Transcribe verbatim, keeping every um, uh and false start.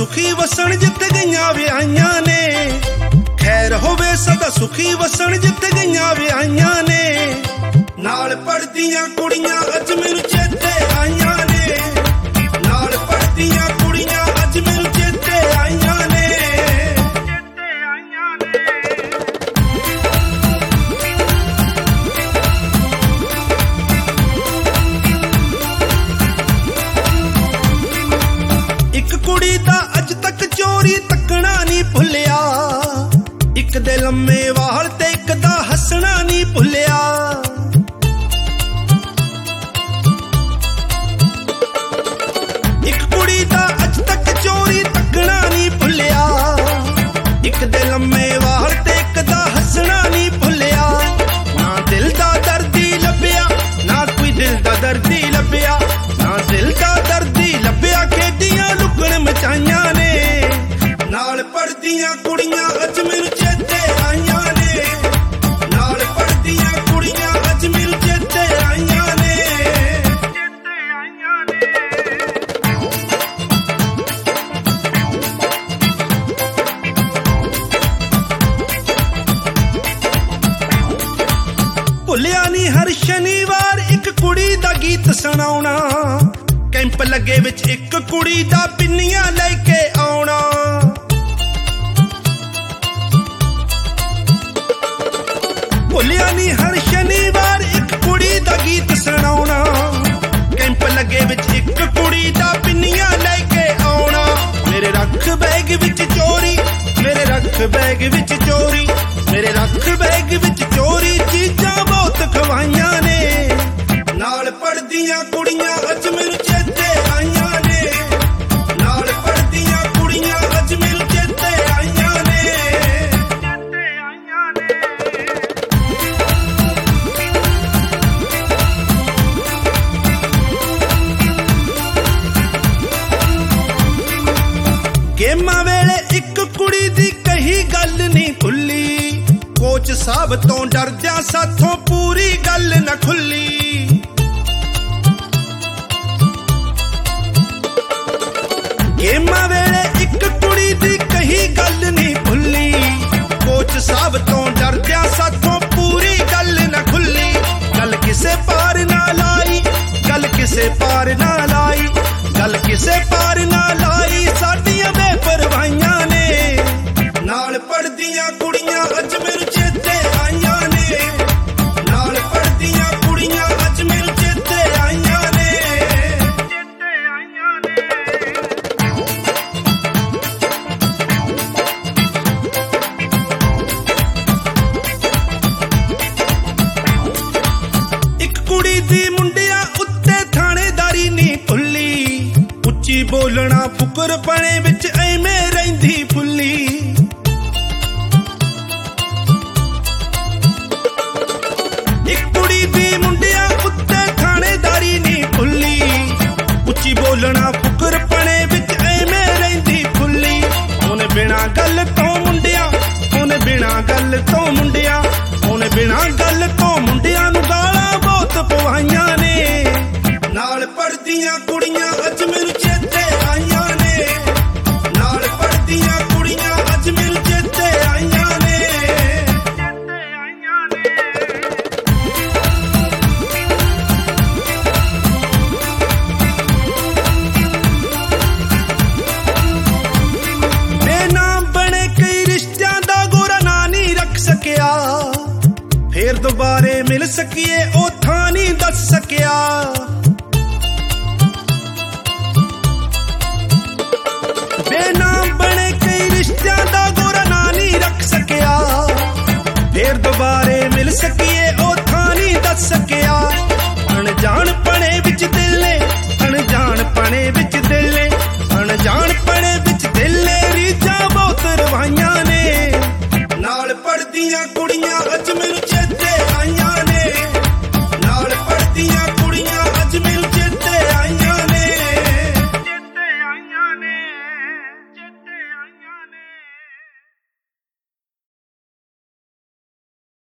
सुखी वसन जित गईयां विआहियां ने। खैर होवे सदा सुखी वसन जित गईयां विआहियां ने। नाल पढ़दियां कुड़ियां अज मैनूं चेते आईयां ने। नाल पढ़दियां कुड़ियां अज मैनूं चेते आईयां ने। एक कुड़ी दा अज तक चोरी तकना नहीं भुलिया। एक दे लम्मे वाल ते एक दा हसना नहीं भुलिया। एक कुड़ी दा अज तक चोरी तकना नहीं भुलिया। एक दे लम्मे वाल ते एक दा हसना नहीं भुलिया। ना दिल दा दर्दी लभ्या ना कोई दिल दा दर्दी लभ्या। ना दिल दा दर्दी लभ्या खेडियां लुकण मचाइयां ने। नाल पढ़दियां कुड़ियां अज मैनूं चेते आईयां ने। नाल पढ़दियां कुड़ियां अज मैनूं चेते आईयां ने। भुलिया नहीं हर शनिवार एक कुड़ी दा गीत सुनाउणा। कैंप लगे विच एक कुड़ी दा पिन्नियां लेके आउणा। भुलिया नहीं हर शनिवार एक कुड़ी दा गीत सुनाउणा। कैंप लगे विच एक कुड़ी दा पिन्नियां लेके आउणा। मेरे रख बैग विच चोरी मेरे रख बैग विच चोरी मेरे रख बैग विच चोरी चीजां बहुत खवाइयां ने। नाल पढ़दियां कुड़ियां अज मैनूं चेते आईयां ने। नाल पढ़दियां कुड़ियां अज मैनूं चेते आईयां ने। गेमां वेले एक कुड़ी दी कही गल नहीं भुल्ली। कोच साहब तो डरदियां साथों पूरी गल न खुली। गेमां वेले एक कुड़ी दी कही गल नहीं भुल्ली। कोच साहब तो डरदियां साथों पूरी गल न खुली। गल किसे पार ना लाई गल किसे पार ना लाई गल किसे पार ना लाई साडियां बेपरवाहियां ने। नाल पढ़दियां कुड़ियां अज मैनूं चेते आईयां ने। नाल पढ़दियां कुड़ियां अज मैनूं चेते आईयां ने। एक कुड़ी दी मुंडिया उत्ते थानेदारी नहीं भुल्ली। उच्ची बोलना फुकर पणे विच ऐवें रहिंदी फुल्ली। उच्ची बोलना फुकर पने विच ऐवें रहिंदी फुल्ली। ओने बिना गल तो मुंडिया ओने बिना गल तो मुंडिया ओने बिना गल तो मुंडिया नूं गालां बहुत पवाइयां ने। नाल पढ़दियां कुड़ियां अज मैनूं चेते आईयां ने। नाल पढ़दियां कुड़ियां अज मैनूं चेते आईयां ने। फिर दोबारे मिल सकिए ओ थां नहीं दस सकिया। बेनाम बने कई रिश्तियां दा गोरा ना नहीं रख सकिया। फिर दोबारे मिल सकिए ओ थां नहीं दस सकिया। अनजान पने विच दिल ने अनजान पने विच दिल ने अनजान पने विच दिल ने रीझां बहुत रवाइयां ने। नाल पढ़दियां कुड़ियां अज मैनूं चेते